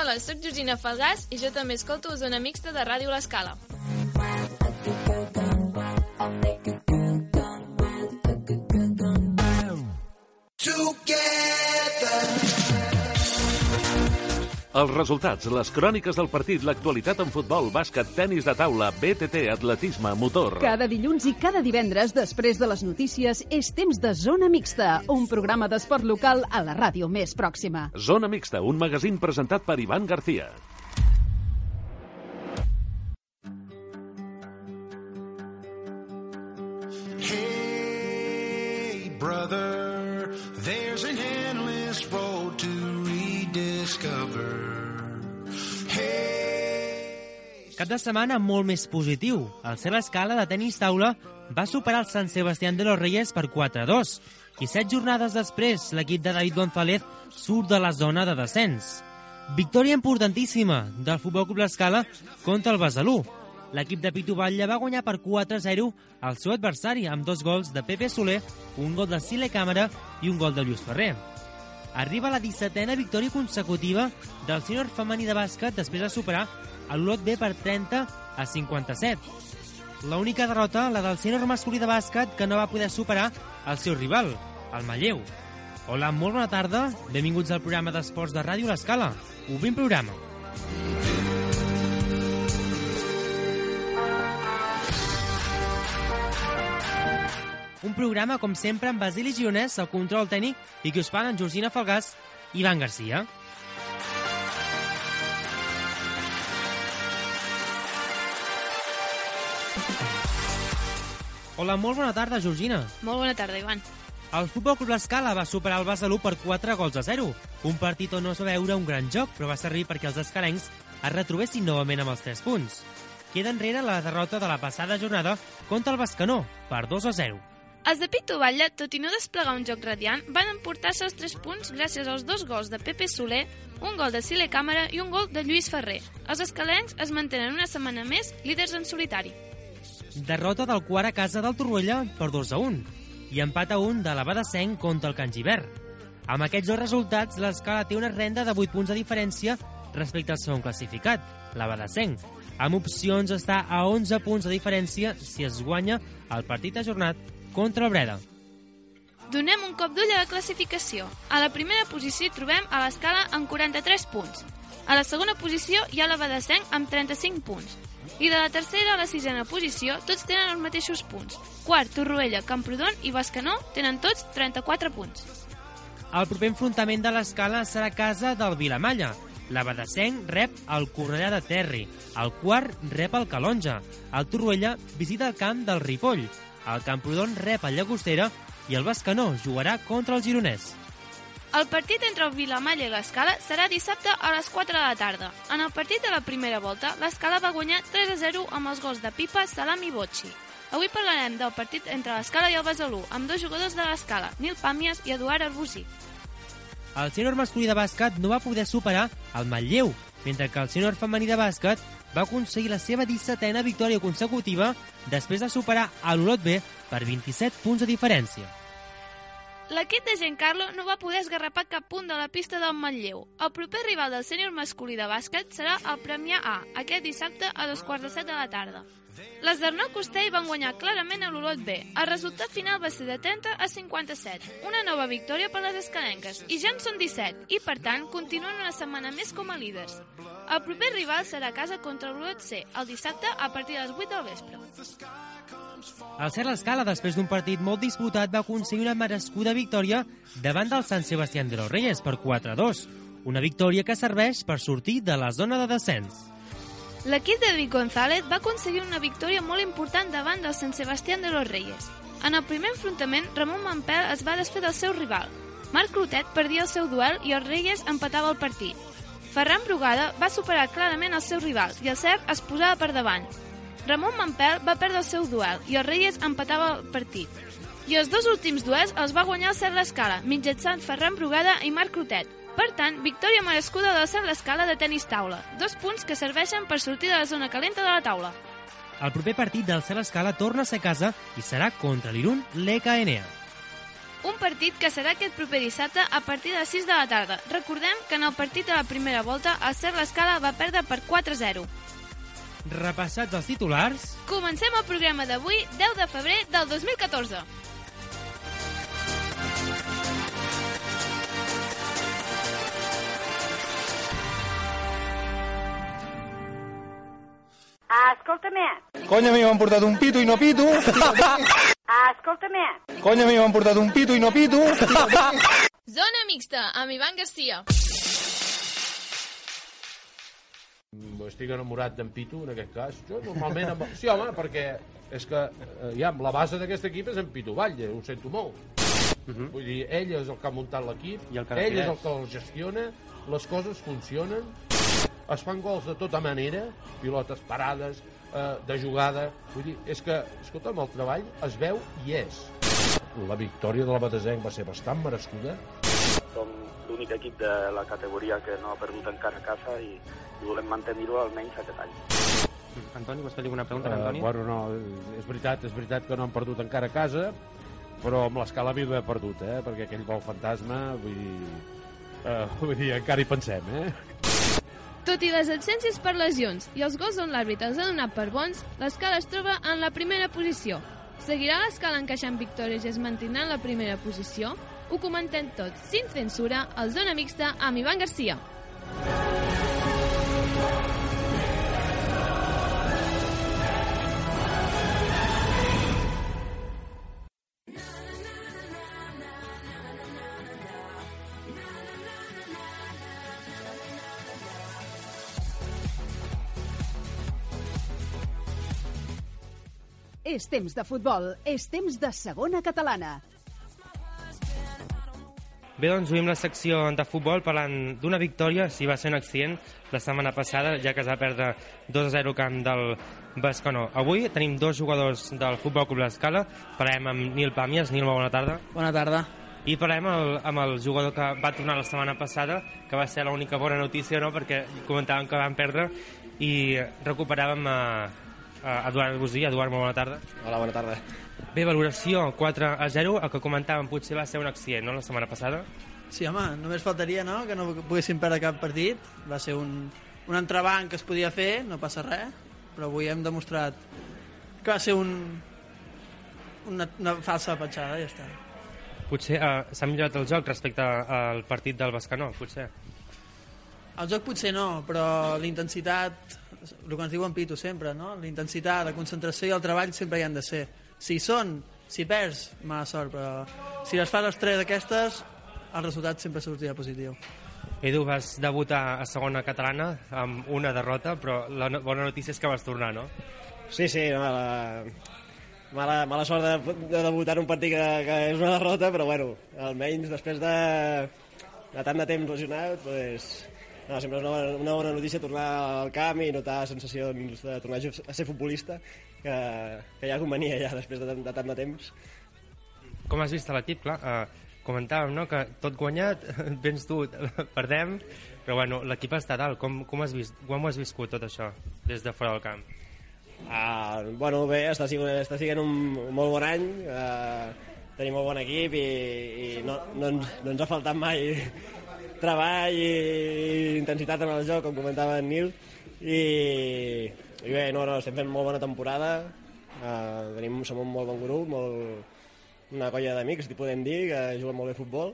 Hola, sóc Georgina Falgàs i jo també escolto Zona Mixta de Ràdio L'Escala. Els resultats, les cròniques del partit, l'actualitat en futbol, bàsquet, tenis de taula, BTT, atletisme, motor. Cada dilluns i cada divendres, després de les notícies, és temps de Zona Mixta, un programa d'esport local a la ràdio més pròxima. Zona Mixta, un magazín presentat per Ivan García. Hey, brother, there's an endless road to rediscover. Cap de setmana molt més positiu. El Ser l'Escala de tenis taula va superar el Sant Sebastián de los Reyes per 4-2 i 7 jornades després l'equip de David González surt de la zona de descens. Victòria importantíssima del Futbol Club L'Escala contra el Besalú. L'equip de Pitu Batlle va guanyar per 4-0 al seu adversari amb 2 gols de Pepe Soler, un gol de Sile Càmera i un gol de Lluís Ferrer. Arriba la 17a victòria consecutiva del sènior femení de bàsquet després de superar l'Olot B per 30-57. L'única derrota, la del sènior masculí de bàsquet, que no va poder superar el seu rival, el Manlleu. Hola, molt bona tarda, benvinguts al programa d'esports de Ràdio L'Escala. Obrim programa. Un programa, com sempre, amb Basili Gionès, el control tècnic, i que us parlen Georgina Falgàs i Ivan García. Hola, molt bona tarda, Georgina. Molt bona tarda, Ivan. El Futbol Club L'Escala va superar el Besalú per 4-0. Un partit on no es va veure un gran joc, però va servir perquè els escalencs es retrobessin novament amb els 3 punts. Queda enrere la derrota de la passada jornada contra el Bescanó, per 2-0. Els de Pitu Batlle, tot i no desplegar un joc radiant, van emportar-se els 3 punts gràcies als 2 gols de Pepe Soler, un gol de Sile Càmera i un gol de Lluís Ferrer. Els escalencs es mantenen una setmana més líders en solitari. Derrota del quart a casa del Torroella per 2-1 i empat a 1 de la Badesenc contra el Can Gibert. Amb aquests 2 resultats, l'Escala té una renda de 8 punts de diferència respecte al segon classificat, la Badesenc, amb opcions d'estar a 11 punts de diferència si es guanya el partit ajornat contra el Breda. Donem un cop d'ull a la classificació. A la primera posició hi trobem a l'Escala amb 43 punts. A la segona posició hi ha la Badesenc amb 35 punts. I de la tercera a la 6a posició tots tenen els mateixos punts. Quart, Torroella, Camprodon i Bescanó tenen tots 34 punts. El proper enfrontament de l'Escala serà a casa del Vilamalla. La Badesenc rep el Cornellà de Terri, el quart rep el Calonja, el Torroella visita el camp del Ripoll, el Camprodon rep el Llagostera i el Bescanó jugarà contra el Gironès. El partit entre el Vilamalla i l'Escala serà dissabte a les 4 de la tarda. En el partit de la primera volta, l'Escala va guanyar 3-0 amb els gols de Pipa, Salam i Bocci. Avui parlarem del partit entre l'Escala i el Besalú, amb 2 jugadors de l'Escala, Nil Pàmies i Eduard Arbusí. El sènior masculí de bàsquet no va poder superar el Manlleu, mentre que el sènior femení de bàsquet va aconseguir la seva 17a victòria consecutiva després de superar l'Olot B per 27 punts de diferència. L'equip de Giancarlo no va poder esgarrapar cap punt de la pista del Manlleu. El proper rival del sènior masculí de bàsquet serà el Premià A, aquest dissabte a 7:15 de la tarda. Les d'Arnau Costell van guanyar clarament a l'Olot B. El resultat final va ser de 30-57. Una nova victòria per les escalenques, i ja en són 17, i per tant continuen una setmana més com a líders. El proper rival serà a casa contra l'Olot C, el dissabte a partir de les 8 del vespre. El Ser l'Escala, després d'un partit molt disputat, va aconseguir una merescuda victòria davant del Sant Sebastián de los Reyes per 4-2. Una victòria que serveix per sortir de la zona de descens. L'equip de David González va aconseguir una victòria molt important davant del Sant Sebastián de los Reyes. En el primer enfrontament, Ramon Mampel es va desfer del seu rival. Marc Clotet perdia el seu duel i els Reyes empatava el partit. Ferran Brugada va superar clarament el seu rival i el Cert es posava per davant. Ramon Mampel va perdre el seu duel i els Reyes empatava el partit. I els 2 últims duels els va guanyar el Ser l'Escala, mitjançant Ferran Brugada i Marc Clotet. Per tant, victòria merescuda del Ser l'Escala de tenis taula. 2 punts que serveixen per sortir de la zona calenta de la taula. El proper partit del Ser l'Escala torna a ser a casa i serà contra l'Irun l'EKNA. Un partit que serà aquest proper dissabte a partir de les 6 de la tarda. Recordem que en el partit de la primera volta el Cerro Escala va perdre per 4-0. Repassats els titulars... Comencem el programa d'avui, 10 de febrer del 2014. Escolta-me. Conya, a mi m'han portat un pito i no pito. Escolta-me. Conya, a mi m'han portat un pito i no pito. Zona mixta, amb Ivan Garcia. Estic enamorat d'en Pitu, en aquest cas. Jo normalment... Sí, home, perquè és que la base d'aquest equip és en Pitu Batlle, ho sento molt. Vull dir, ell és el que ha muntat l'equip, ell és el que el gestiona, les coses funcionen, es fan gols de tota manera, pilotes parades, de jugada... Vull dir, és que, escolta'm, el treball es veu i és. La victòria de la Batesenc va ser bastant merescuda. Som l'únic equip de la categoria que no ha perdut encara a casa i volem mantenir-ho almenys aquest any. Antoni, vols fer alguna pregunta, Antoni? Bueno, no, és veritat que no han perdut encara a casa, però amb l'escala havia d'haver perdut, perquè aquell gol fantasma, vull dir, encara hi pensem, Tot i les absències per lesions i els gols on l'àrbitre els ha donat per bons, l'Escala es troba en la primera posició. Seguirà l'Escala encaixant victòries i es mantindrà en la primera posició? Ho comentem tot, sin censura, al Zona Mixta amb Ivan Garcia. És temps de futbol, és temps de segona catalana. Bé, doncs obrim la secció de futbol parlant d'una victòria, si va ser un accident, la setmana passada, ja que es va perdre 2-0 camp del Bescanó. Avui tenim dos jugadors del Futbol Club l'Escala, parlarem amb Nil Pàmies. Nil, bona tarda. Bona tarda. I parlarem amb el jugador que va tornar la setmana passada, que va ser l'única bona notícia, no?, perquè comentàvem que van perdre i recuperàvem a Eduard Gusí. Eduard, molt bona tarda. Hola, bona tarda. Bé, valoració 4-0, el que comentàvem potser va ser un accident, no?, la setmana passada. Sí, home, només faltaria, no?, que no poguéssim perdre cap partit. Va ser un entrebanc que es podia fer, no passa res, però avui hem demostrat que va ser una falsa petjada, ja està. Potser s'ha millorat el joc respecte al partit del Bescanó, potser. El joc potser no, però l'intensitat, el que ens diuen Pitu sempre, no?, l'intensitat, la concentració i el treball sempre hi han de ser. Si perds, mala sort, però si les fas les tres d'aquestes, el resultat sempre sortirà positiu. Edu, vas debutar a segona catalana amb una derrota, però la bona notícia és que vas tornar, no? Sí, no, mala sort de debutar en un partit que és una derrota, però bueno, almenys després de tant de temps lesionat, doncs, sempre és una bona notícia tornar al camp i notar sensacions de tornar a ser futbolista, que ja convenia ja després de tant de temps. Com has vist l'equip? Clar, comentàvem, no?, que tot guanyat, vens tu, perdem, però bueno, l'equip està dalt. Com ho has viscut tot això des de fora del camp? Bueno, bé, està sent un molt bon any, tenim molt bon equip i no ens ha faltat mai treball i intensitat en el joc, com comentava en Nil, i bé, estem fent molt bona temporada, som un molt bon grup, una colla d'amics, t'hi podem dir, que juguen molt bé a futbol,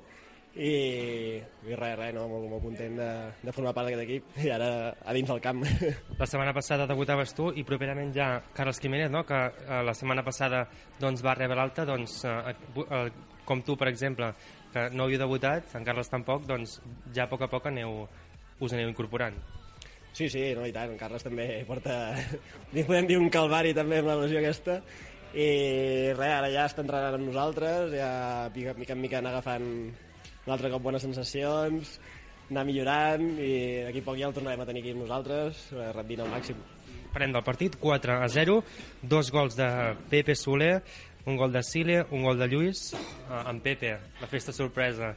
i res, molt content de formar part d'aquest equip i ara a dins del camp. La setmana passada debutaves tu i properament ja Carles Quiménez, no?, que la setmana passada doncs, va rebre l'alta, doncs, com tu, per exemple, que no havíeu debutat, en Carles tampoc, doncs ja a poc us aneu incorporant. Sí, no, i tant, en Carles també porta, podem dir, un calvari també amb la lesió aquesta, i res, ara ja està entrenant amb nosaltres, ja mica en mica anar agafant un altre cop bones sensacions, anar millorant, i d'aquí a poc ja el tornarem a tenir aquí amb nosaltres, rendint al màxim. Parlem del partit, 4-0, 2 gols de Pepe Soler, un gol de Sile, un gol de Lluís, en Pepe, la festa sorpresa,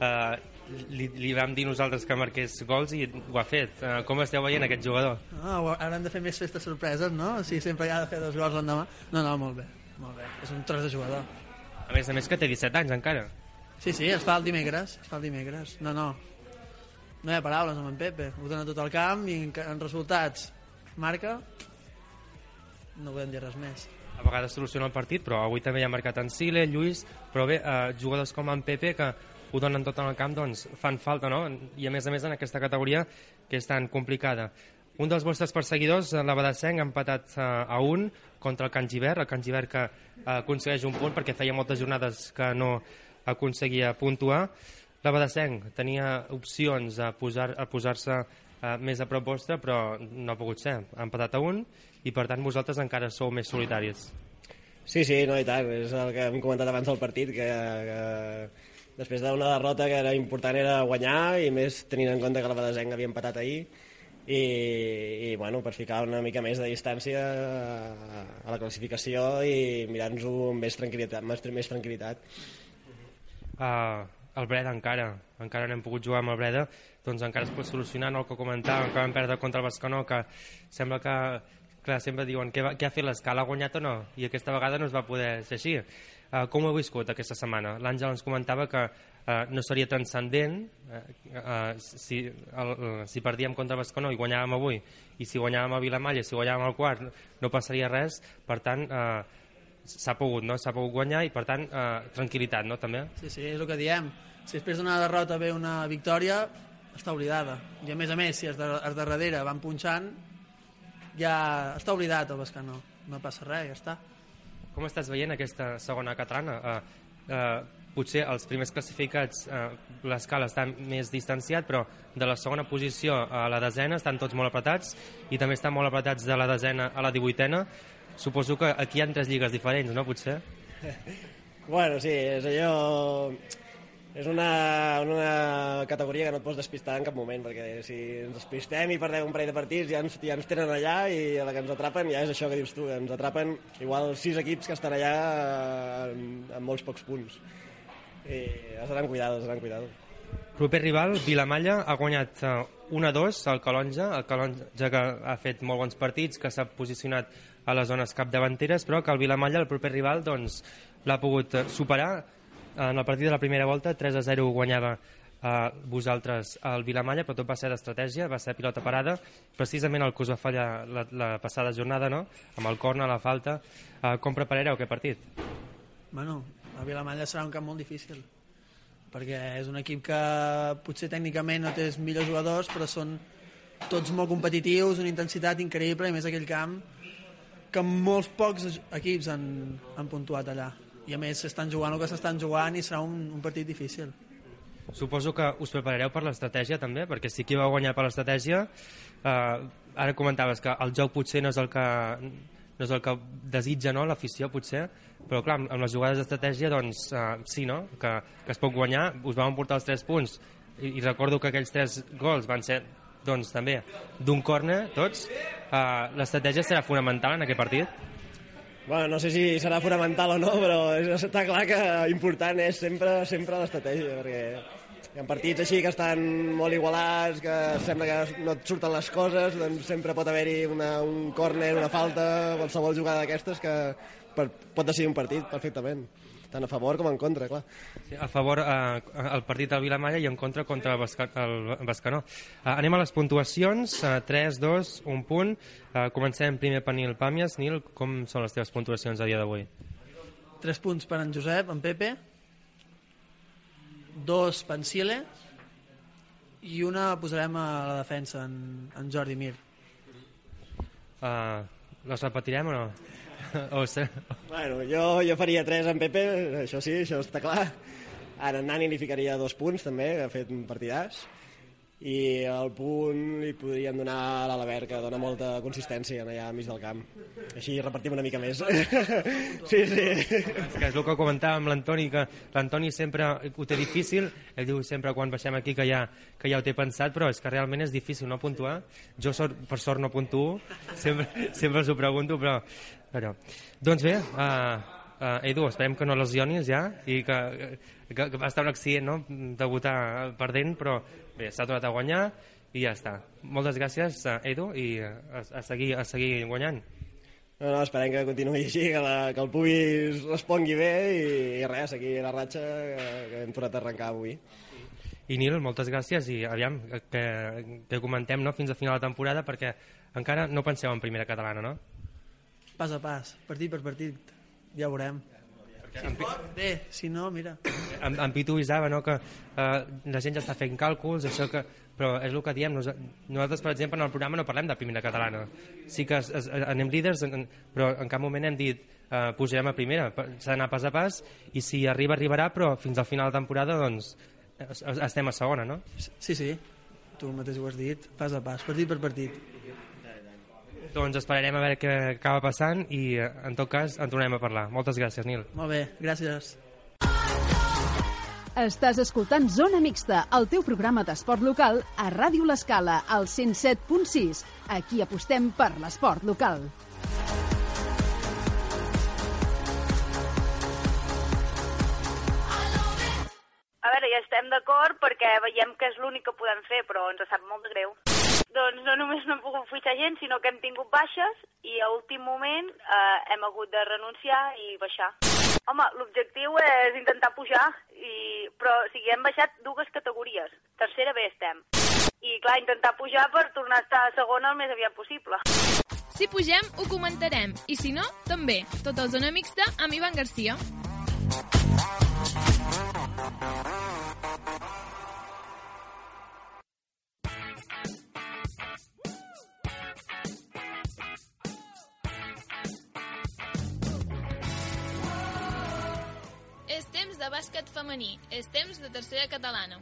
li vam dir nosaltres que marqués gols i ho ha fet. Com esteu veient aquest jugador? Haurem de fer més festes sorpreses, no? Si sempre ha de fer 2 gols l'endemà. No, molt bé, és un tros de jugador. A més que té 17 anys encara. Sí, es fa el dimecres. No hi ha paraules amb en Pepe. Ho dona tot el camp i en resultats marca. No podem dir res més. A vegades soluciona el partit, però avui també hi ha marcat en Sile, Lluís, però bé, jugadors com en Pepe que ho donen tot en el camp, doncs fan falta, no? I a més en aquesta categoria que és tan complicada. Un dels vostres perseguidors, l'Abadassenc, ha empatat a 1 contra el Can Gibert que aconsegueix un punt perquè feia moltes jornades que no aconseguia puntuar. L'Abadassenc tenia opcions a posar-se més a prop vostre, però no ha pogut ser. Ha empatat a 1 i per tant vosaltres encara sou més solitaris. Sí, no, i tant. És el que hem comentat abans del partit, que després d'una derrota que era important era guanyar, i més tenint en compte que l'Abadassenc havia empatat ahir, i bueno, per ficar una mica més de distància a la classificació i mirar-nos-ho amb més tranquil·litat. El Breda encara no hem pogut jugar amb el Breda, doncs encara es pot solucionar, no? El que comentàvem, que vam perdre contra el Bescanó, que sembla que, clar, sempre diuen què ha fet l'Escala, ha guanyat o no? I aquesta vegada no es va poder ser així. Com ho heu viscut aquesta setmana? L'Àngel ens comentava que no seria transcendent si perdíem contra el Bescanó i guanyàvem avui, i si guanyàvem a Vilamalla, si guanyàvem al quart, no passaria res. Per tant, s'ha pogut guanyar i per tant tranquil·litat, no, també? Sí, és el que diem. Si després d'una derrota ve una victòria, està oblidada. I a més, si els de darrere van punxant, ja està oblidat el Bescanó. No passa res, ja està. Com estàs veient aquesta segona catalana? Potser els primers classificats, l'Escala està més distanciat, però de la segona posició a la desena estan tots molt apretats, i també estan molt apretats de la desena a la 18a. Suposo que aquí hi ha 3 lligues diferents, no, potser? Bueno, sí, és allò... És una categoria que no et pots despistar en cap moment, perquè si ens despistem i perdem un parell de partits ja ens tenen allà, i a la que ens atrapen ja és això que dius tu, ens atrapen igual 6 equips que estan allà amb molts pocs punts. I has d'anar amb cuidado. Proper rival, Vilamalla, ha guanyat 1-2 al Calonja, que ha fet molt bons partits, que s'ha posicionat a les zones capdavanteres, però que el Vilamalla, el proper rival, doncs, l'ha pogut superar. En el partit de la primera volta, 3-0 guanyava vosaltres al Vilamalla, però tot va ser d'estratègia, va ser pilota parada, precisament el que us va fallar la passada jornada, no? Amb el córner, la falta. Com preparareu aquest partit? Bueno, el Vilamalla serà un camp molt difícil, perquè és un equip que potser tècnicament no té els millors jugadors, però són tots molt competitius, una intensitat increïble, i més aquell camp que molts pocs equips han puntuat allà. I a més estan jugant el que s'estan jugant i serà un partit difícil. Suposo que us preparareu per l'estratègia també, perquè si qui va guanyar per l'estratègia, ara comentaves que el joc potser no és el que desitja, no, l'afició potser, però clar, amb les jugades d'estratègia doncs sí, no? Que es pot guanyar. Us vam emportar els 3 punts i recordo que aquells 3 gols van ser doncs també d'un córner tots. L'estratègia serà fonamental en aquest partit? Bueno, no sé si serà fonamental o no, però està clar que important és sempre l'estratègia, perquè hi ha partits així que estan molt igualats, que sembla que no et surten les coses, doncs sempre pot haver-hi un córner, una falta, qualsevol jugada d'aquestes que pot decidir un partit perfectament, tant a favor com en contra, clar. Sí, a favor el partit del Vilamalla i en contra el Bescanó. Anem a les puntuacions, 3, 2, 1 punt. Comencem primer per Nil Pàmies. Nil, com són les teves puntuacions a dia d'avui? 3 punts per en Josep, en Pepe, 2 per en Sile, i una posarem a la defensa, en Jordi Mir. Les repetirem o no? Bueno, jo faria 3 en Pepe, això sí, això està clar. Ara en Nani li ficaria 2 punts també, que ha fet un partidàs, i el punt li podríem donar a l'Alabert, que dona molta consistència allà al mig del camp. Així repartim una mica més. Sí. És que és el que comentàvem amb l'Antoni, que l'Antoni sempre ho té difícil. Ell diu sempre quan baixem aquí que ja ho té pensat, però és que realment és difícil no puntuar. Jo per sort no puntuo, sempre us ho pregunto, però... Doncs bé, Edu, esperem que no lesionis ja, i que va estar un accident, no?, debutar perdent, però bé, s'ha tornat a guanyar i ja està. Moltes gràcies, Edu, i a seguir guanyant. No, esperem que continuï així, que el Puy respongui bé i res, aquí la ratxa que hem tornat a arrencar avui. I Nil, moltes gràcies i aviam que comentem, no?, fins a final de temporada, perquè encara no penseu en primera catalana, no? Pas a pas, partit per partit, ja veurem. Bé, si no, mira. En Pitu avisava, no?, que la gent ja està fent càlculs, això que... Però és el que diem, nosaltres, per exemple, en el programa no parlem de primera catalana. Sí que anem líders, però en cap moment hem dit pujarem a primera, s'ha d'anar pas a pas, i si arriba, arribarà, però fins al final de temporada, doncs, estem a segona, no? Sí, tu mateix ho has dit, pas a pas, partit per partit. Doncs esperarem a veure què acaba passant i, en tot cas, en tornarem a parlar. Moltes gràcies, Nil. Molt bé, gràcies. Estàs escoltant Zona Mixta, el teu programa d'esport local a Ràdio L'Escala, al 107.6. Aquí apostem per l'esport local. A veure, ja estem d'acord perquè veiem que és l'únic que podem fer, però ens sap molt de greu. Doncs no només no hem pogut fitxar gent, sinó que hem tingut baixes i a últim moment hem hagut de renunciar i baixar. Home, l'objectiu és intentar pujar, però o sigui, hem baixat 2 categories. Tercera B estem. I clar, intentar pujar per tornar a estar a segona el més aviat possible. Si pugem, ho comentarem. I si no, també. Tot el Zona Mixta amb Ivan Garcia. És temps de bàsquet femení. És temps de tercera catalana.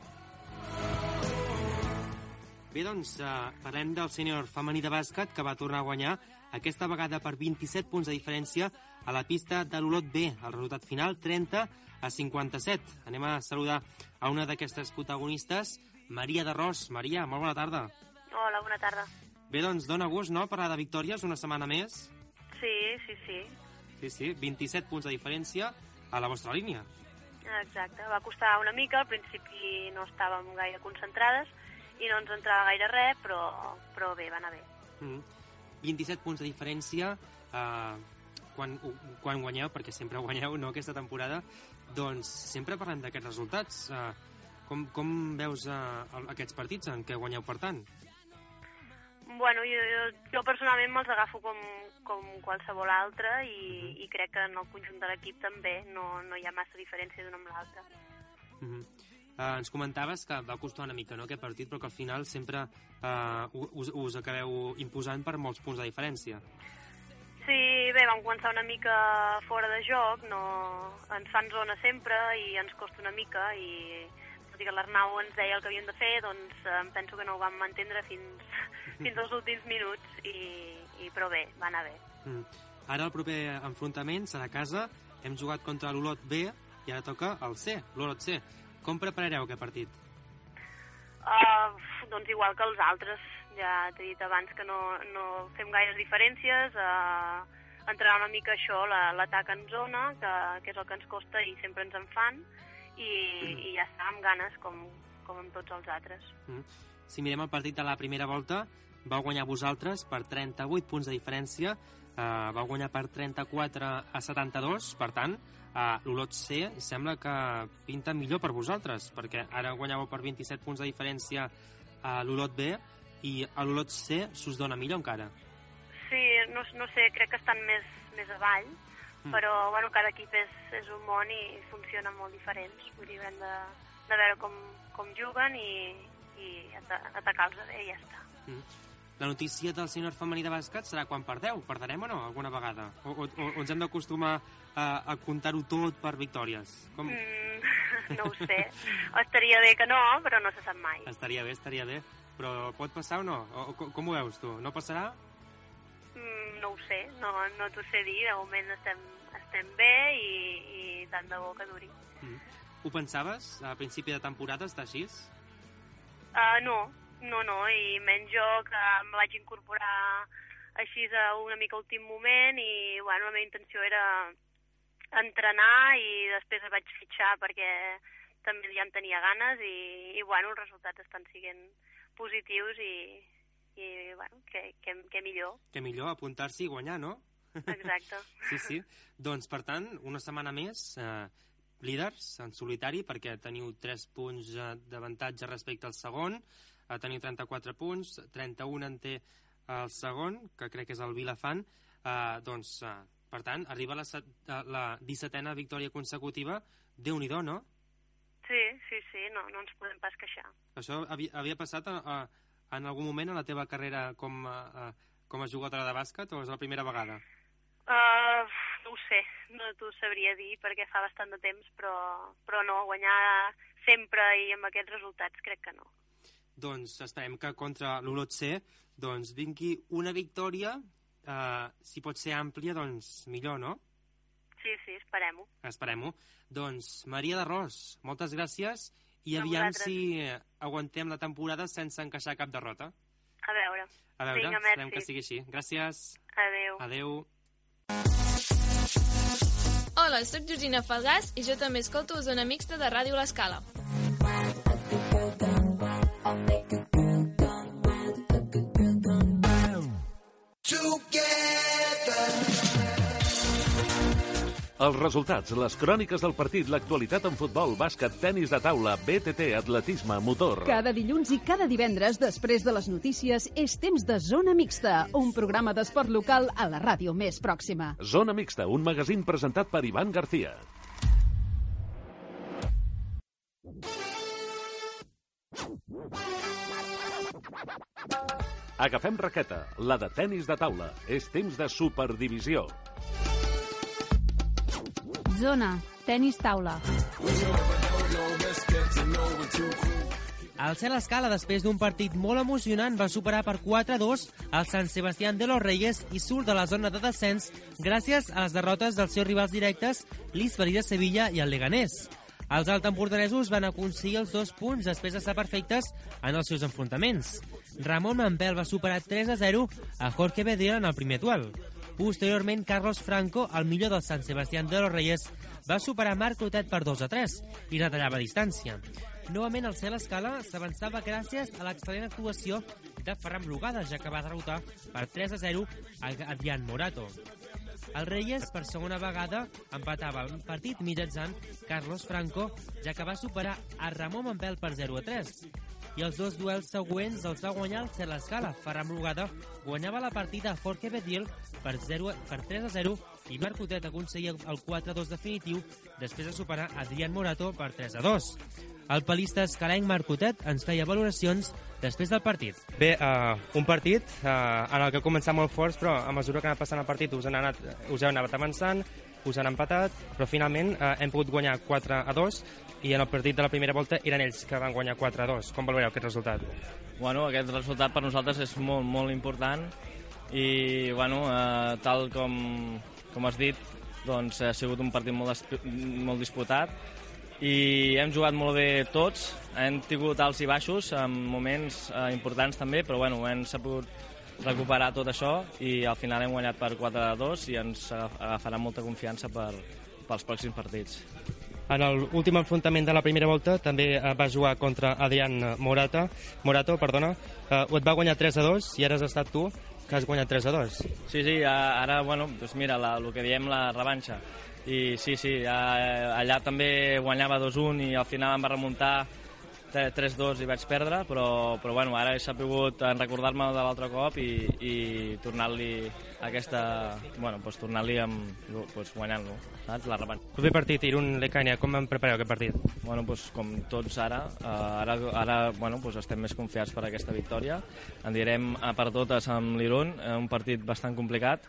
Bé, doncs, parlem del sènior femení de bàsquet que va tornar a guanyar aquesta vegada per 27 punts de diferència a la pista de l'Olot B. El resultat final, 30-57. Anem a saludar a una d'aquestes protagonistes, Maria de Ros. Maria, molt bona tarda. Hola, bona tarda. Bé, doncs, dona gust, no?, parlar de victòries una setmana més. Sí. Sí, 27 punts de diferència a la vostra línia. Exacte, va costar una mica, al principi no estàvem gaire concentrades i no ens entrava gaire res, però bé, va anar bé. 27 punts de diferència quan guanyeu, perquè sempre guanyeu, no, aquesta temporada, doncs sempre parlem d'aquests resultats. Com veus aquests partits en què guanyeu per tant? Bueno, jo personalment me'ls agafo com qualsevol altre i crec que en el conjunt de l'equip també no hi ha massa diferència d'un amb l'altre. Ens comentaves que va costar una mica, no, aquest partit, però que al final sempre us acabeu imposant per molts punts de diferència. Sí, bé, vam començar una mica fora de joc, ens fan zona sempre i ens costa una mica i tot i que l'Arnau ens deia el que havíem de fer, doncs em penso que no ho vam entendre fins als últims minuts, però bé, va anar bé. Ara el proper enfrontament serà a casa, hem jugat contra l'Olot B i ara toca el C, l'Olot C. Com preparareu aquest partit? Doncs igual que els altres, ja t'he dit abans que no fem gaires diferències, entrenar una mica això, l'atac en zona, que és el que ens costa i sempre ens en fan, i ja està, amb ganes, com amb tots els altres. Si mirem el partit de la primera volta, vau guanyar vosaltres per 38 punts de diferència, vau guanyar per 34-72, per tant, l'Olot C sembla que pinta millor per vosaltres, perquè ara guanyàveu per 27 punts de diferència a l'Olot B i a l'Olot C s'us dona millor encara. Sí, no sé, crec que estan més avall, però bueno, cada equip és un món i funcionen molt diferents. Vull dir, hem de veure com juguen i atacar-los bé i ja està. La notícia del sènior femení de bàsquet serà quan perdeu. Perdrem o no, alguna vegada? O ens hem d'acostumar a comptar-ho tot per victòries? No ho sé. Estaria bé que no, però no se sap mai. Estaria bé. Però pot passar o no? Com ho veus tu? No passarà? No ho sé, no t'ho sé dir. De moment estem bé i tant de bo que duri. Ho pensaves a principi de temporada estar així? No, i menys jo que em vaig incorporar així una mica a últim moment i bueno, la meva intenció era entrenar i després vaig fitxar perquè també ja en tenia ganes i bueno, els resultats estan sent positius i bueno, que millor. Que millor apuntar-s'hi i guanyar, no? Exacte. Sí. Doncs, per tant, una setmana més, líders en solitari, perquè teniu 3 punts d'avantatge respecte al segon, teniu 34 punts, 31 en té el segon, que crec que és el Vilafant. Per tant, arriba la 17a victòria consecutiva. Déu-n'hi-do, no? Sí, no ens podem pas queixar. Això havia passat en algun moment en la teva carrera com a jugadora de bàsquet, o és la primera vegada? No ho sé, no t'ho sabria dir perquè fa bastant de temps, però no, guanyar sempre i amb aquests resultats crec que no. Doncs esperem que contra l'Olot C vingui una victòria, si pot ser àmplia, doncs millor, no? Sí, esperem-ho. Esperem-ho. Doncs, Maria d'Arròs, moltes gràcies i aviam si aguantem la temporada sense encaixar cap derrota. A veure. Vinga, esperem que sigui així. Gràcies. Adeu. Hola, soc Georgina Falgàs i jo també escolto Zona Mixta de Ràdio L'Escala. Els resultats, les cròniques del partit, l'actualitat en futbol, bàsquet, tenis de taula, BTT, atletisme, motor. Cada dilluns i cada divendres, després de les notícies, és temps de Zona Mixta, un programa d'esport local a la ràdio més pròxima. Zona Mixta, un magazín presentat per Ivan García. Agafem raqueta, la de tenis de taula. És temps de superdivisió. Zona, tenis taula. El Cel Escala, després d'un partit molt emocionant, va superar per 4-2 el Sant Sebastián de los Reyes i surt de la zona de descens gràcies a les derrotes dels seus rivals directes, l'Hispània de Sevilla i el Leganés. Els altempordanesos van aconseguir els 2 punts després d'estar perfectes en els seus enfrontaments. Ramon Mampel va superar 3-0 a Jorge Bedriel en el primer duel. Posteriorment, Carlos Franco, el millor del Sant Sebastián de los Reyes, va superar Marc Clotet per 2-3 i retallava distància. Novament, el Cel Escala s'avançava gràcies a l'excel·lent actuació de Ferran Brugada, ja que va derrotar per 3-0 a Adrián Morato. El Reyes, per segona vegada, empatava el partit mitjançant Carlos Franco, ja que va superar a Ramon Mampel per 0-3. I els 2 duels següents els va guanyar el Cel Escala. Ferran Brugada guanyava la partida a Jorge Bedriel per 3-0 i Marc Clotet aconseguia el 4-2 definitiu després de superar Adrián Morato per 3-2. El palista escalenc Marc Clotet ens feia valoracions després del partit. Bé, un partit en el que ha començat molt forts, però a mesura que ha passant el partit us heu anat avançant, us han empatat, però finalment hem pogut guanyar 4-2 i en el partit de la primera volta eren ells que van guanyar 4-2. Com valoreu aquest resultat? Bueno, aquest resultat per nosaltres és molt, molt important i, bueno, tal com has dit, doncs ha sigut un partit molt disputat i hem jugat molt bé tots, hem tingut alts i baixos en moments importants també, però bueno, hem sabut recuperar tot això i al final hem guanyat per 4-2 i ens agafarà molta confiança pels pròxims partits. En l'últim enfrontament de la primera volta també va jugar contra Adrián Morato, et va guanyar 3-2 i ara has estat tu que has guanyat 3-2. Sí, ara, bueno, doncs mira, el que diem la revanxa. I sí, allà també guanyava 2-1 i al final em va remuntar 3-2 i vaig perdre, però bueno, ara he sabut recordar-me de l'altre cop i tornar-li tornar-li guanyant-lo, saps? La revanxa. Proper partit, Irun Lecaina, com em prepareu aquest partit? Bueno, com tots ara estem més confiats per aquesta victòria. Anirem per totes amb l'Irun, un partit bastant complicat,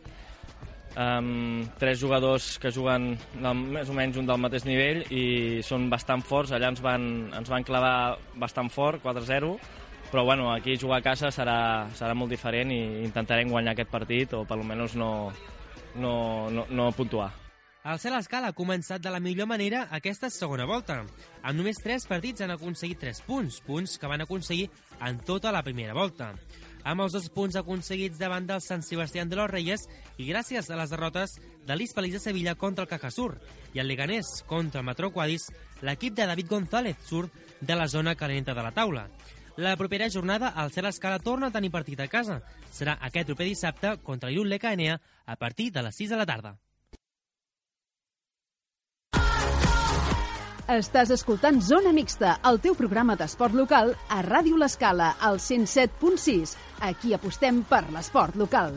3 jugadors que juguen més o menys un del mateix nivell i són bastant forts, allà ens van clavar bastant fort, 4-0, però bueno, aquí jugar a casa serà molt diferent i intentarem guanyar aquest partit o per almenys no puntuar. El Cel Escala ha començat de la millor manera aquesta segona volta. Amb només 3 partits han aconseguit 3 punts que van aconseguir en tota la primera volta. Amb els 2 punts aconseguits davant del Sant Sebastián de los Reyes i gràcies a les derrotes de l'Hispània de Sevilla contra el Cajasur i el Leganés contra el Matró Quadis, l'equip de David González surt de la zona calenta de la taula. La propera jornada, el Cel Escala torna a tenir partit a casa. Serà aquest proper dissabte contra l'Irun Lecaenea a partir de les 6 de la tarda. Estàs escoltant Zona Mixta, el teu programa d'esport local a Ràdio L'Escala, al 107.6. Aquí apostem per l'esport local.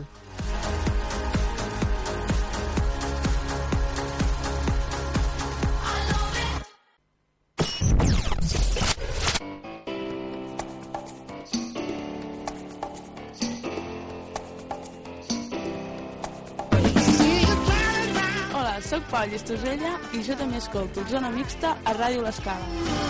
Soc Pol Llistosella i jo també escolto Zona Mixta a Ràdio L'Escala.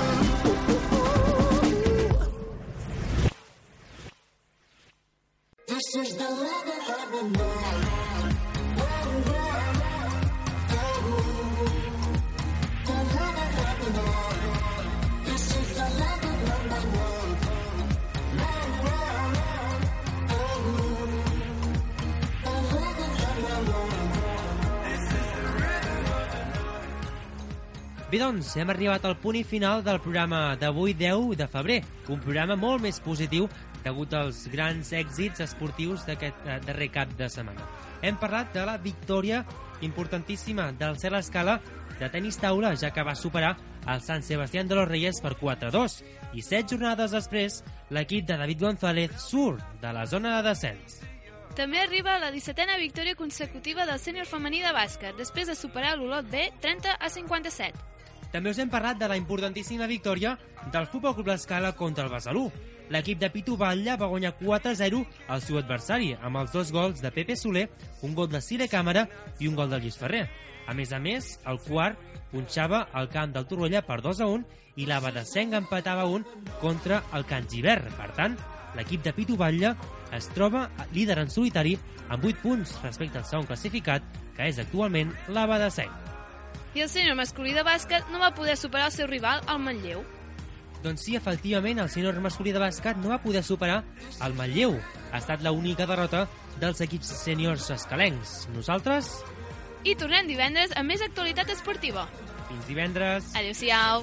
Bé, doncs, hem arribat al punt i final del programa d'avui, 10 de febrer. Un programa molt més positiu degut als grans èxits esportius d'aquest darrer cap de setmana. Hem parlat de la victòria importantíssima del Cel Escala de tenis taula, ja que va superar el Sant Sebastián de los Reyes per 4-2. I 7 jornades després, l'equip de David González surt de la zona de descens. També arriba la 17a victòria consecutiva del sènior femení de bàsquet, després de superar l'Olot B 30-57. També us hem parlat de la importantíssima victòria del Futbol Club L'Escala contra el Besalú. L'equip de Pitu Batlle va guanyar 4-0 al seu adversari, amb els 2 gols de Pepe Soler, un gol de Cire Càmera i un gol de Lluís Ferrer. A més, el quart punxava el camp del Torroella per 2-1 i l'Abadesenc empatava 1 contra el Can Givert. Per tant, l'equip de Pitu Batlle es troba líder en solitari amb 8 punts respecte al segon classificat, que és actualment l'Abadesenc. I el sènior masculí de bàsquet no va poder superar el seu rival, el Manlleu. Doncs sí, efectivament, el sènior masculí de bàsquet no va poder superar el Manlleu. Ha estat l'única derrota dels equips sèniors escalencs. Nosaltres... I tornem divendres amb més actualitat esportiva. Fins divendres. Adéu-siau.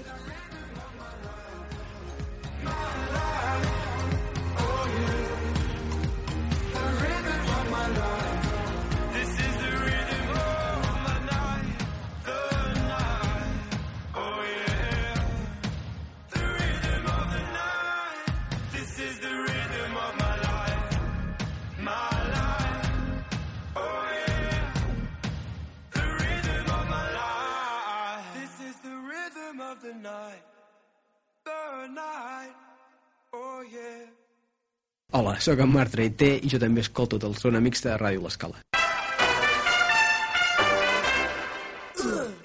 Hola, sóc en Marc Traité i jo també escolto el Zona Mixta de Ràdio L'Escala.